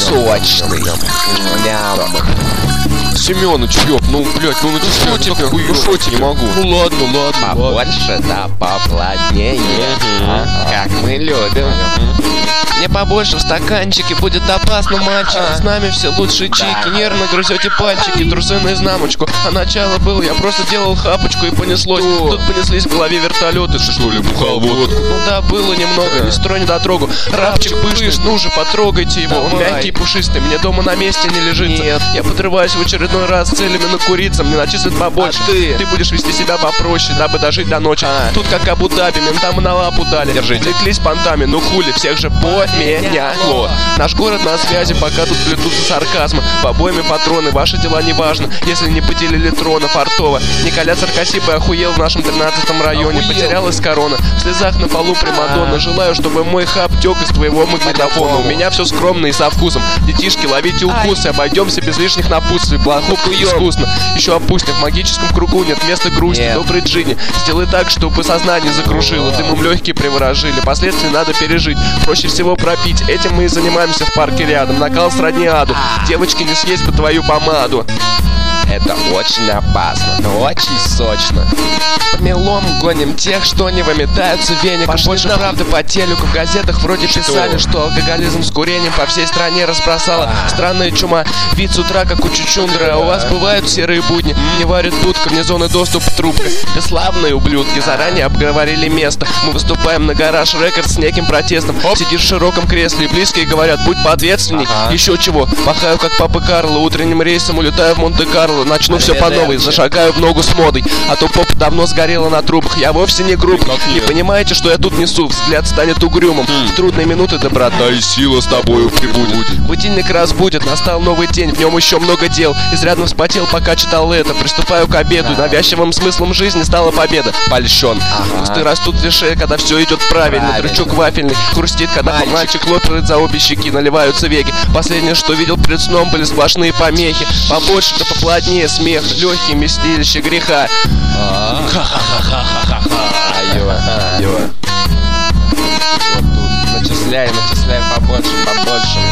сочный. Семёныч, ёб, ну, блядь, ну начислай, тебе? Ну шо тебе? Не могу. Ну ладно. Побольше, да, поплотнее. Как мы любим. Не побольше в стаканчике, будет опасно, мальчик. С нами все лучшие чики. Нервно грызете пальчики, трусы наизнаночку. А начало было, я просто делал хапочку и понеслось. Тут понеслись в голове вертолеты. Что ли, бухал водку? Ну да, было немного, не строй, не дотрогу. Рабчик пышный, ну же, потрогайте его. Он мягкий и пушистый, мне дома на месте не лежит. Я подрываюсь в очередной раз с целями накуриться. Мне начислят побольше. Ты будешь вести себя попроще, дабы дожить до ночи. Тут как Абу-Даби, ментам на лапу дали. Влеклись понтами, ну хули, всех же поменяло. Наш город на связи, пока тут плетутся сарказмы. Побоями патроны, ваши дела не важно, если не поделили трона фартово. Николя Царкосипа охуел в нашем 13-м районе. Потерялась корона, в слезах на полу примадонна. Желаю, чтобы мой хаб тек из твоего магнитофона. У меня все скромно и со вкусом. Детишки, ловите укусы, обойдемся без лишних напутствий. Плохо и искусно. Еще опустим, в магическом кругу нет места грусти. Добрый Джинни, сделай так, чтобы сознание закружило. Дымом легкие приворожили, последствия надо пережить. Проще всего пропить, этим мы и занимаемся в парке рядом. Накал сродни аду, девочки, не съесть бы твою помаду. Это очень опасно, но очень сочно. По мелом гоним тех, что не выметаются веником. Больше правды по телеку, в газетах вроде писали, что алкоголизм с курением по всей стране разбросала странная чума. Вид с утра, как у чучундра. А у вас бывают серые будни, не варит будка, вне зоны доступа трубка. Бесславные ублюдки заранее обговорили место. Мы выступаем на гараж рекорд с неким протестом. Сидишь в широком кресле и близкие говорят, будь поответственней. Еще чего, пахаю как папа Карло, утренним рейсом улетаю в Монте-Карло. Начну все по новой, зашагаю в ногу с модой. А то попа давно сгорела на трубах. Я вовсе не груб. Не понимаете, что я тут несу? Взгляд станет угрюмым. В трудные минуты, доброта и сила с тобою прибудет. Будильник разбудит, настал новый день. В нем еще много дел. Изрядно вспотел, пока читал это. Приступаю к обеду. Навязчивым смыслом жизни стала победа. Польщен. Кусты растут в шее, когда все идет правильно. Трючок вафельный хрустит, когда мальчик лопает за обе щеки. Наливаются веки. Последнее, что видел перед сном, были сплошные помехи. Побольше да поплотнее смех, легкий вместилище греха. Вот тут начисляй побольше.